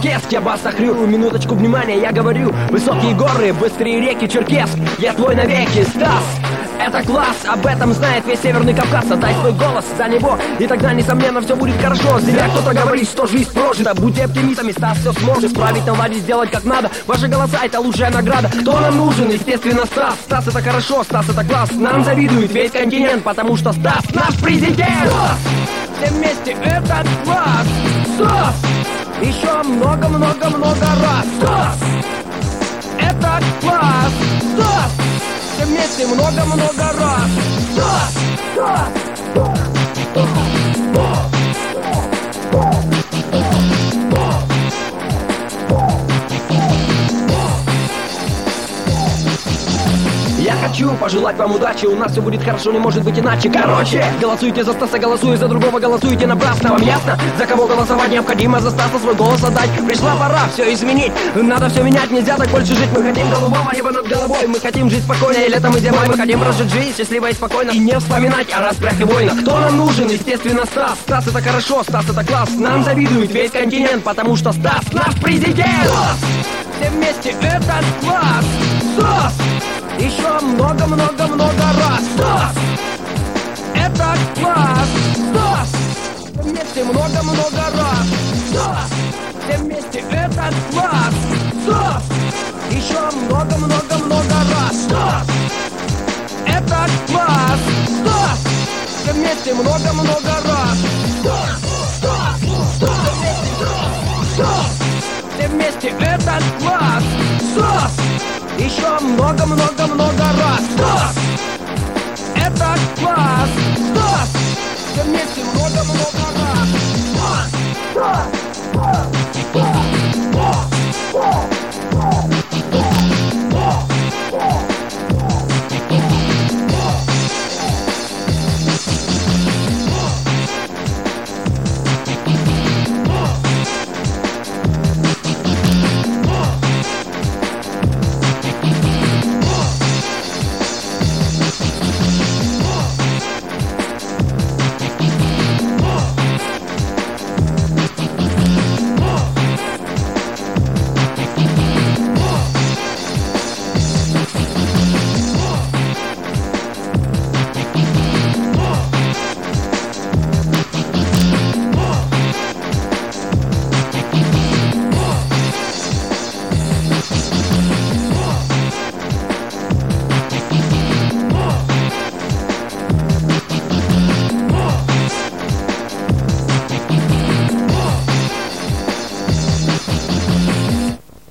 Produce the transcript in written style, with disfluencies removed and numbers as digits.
Черкесск, я бас охрю, минуточку внимания, я говорю. Высокие горы, быстрые реки, Черкесск, я твой навеки, Стас. Это класс, об этом знает весь Северный Кавказ. Отдай свой голос за него, и тогда, несомненно, все будет хорошо. Зря кто-то говорит, что жизнь прожита. Будьте оптимистами, Стас все сможет. Справить, наладить, сделать как надо. Ваши голоса — это лучшая награда. Кто нам нужен? Естественно, Стас. Стас — это хорошо, Стас — это класс. Нам завидует весь континент, потому что Стас — наш президент. Стас! Все вместе — это класс. Стас! Еще много-много-много раз. Стас! Это класс. Стас! Все вместе много-много раз. Стас! Стас! Я хочу пожелать вам удачи, у нас все будет хорошо, не может быть иначе. Короче, голосуйте за Стаса, голосуйте за другого, голосуйте напрасно. Вам ясно, за кого голосовать необходимо? За Стаса свой голос отдать. Пришла пора все изменить, надо все менять, нельзя так больше жить. Мы хотим голубого неба над головой, мы хотим жить спокойно и летом, и зимой. Мы хотим прожить жизнь счастливо и спокойно, и не вспоминать о распрях и войнах. Кто нам нужен? Естественно, Стас. Стас — это хорошо, Стас — это класс. Нам завидует весь континент, потому что Стас — наш президент. Стас! Все вместе — это класс. Стас! Еще много-много-много раз. Стас! Это класс. Стас! Все вместе много-много раз. Стас! Все вместе — это класс. Стас! Еще много-много-много раз. Стас! Это класс. Стас! Все вместе много-много раз. Стас! Стас! Стас! Все вместе — это класс. Стас! Еще много-много-много раз. Стас! Это класс.